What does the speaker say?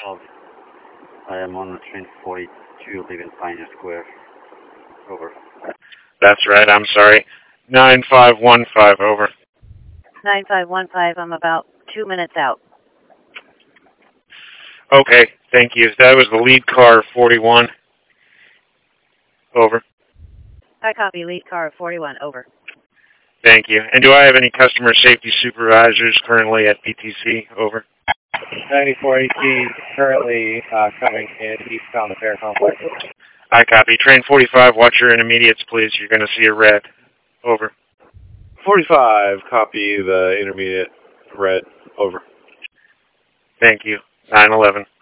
I am on train 42 leaving Pioneer Square. Over. That's right, I'm sorry. 9515, over. 9515, I'm about 2 minutes out. Okay, thank you. That was the lead car 41. Over. I copy lead car 41, over. Thank you. And do I have any customer safety supervisors currently at PTC? Over. 9418 currently coming in eastbound the Fair Complex. I copy. Train 45, watch your intermediates, please. You're going to see a red. Over. 45, copy the intermediate red. Over. Thank you. 911.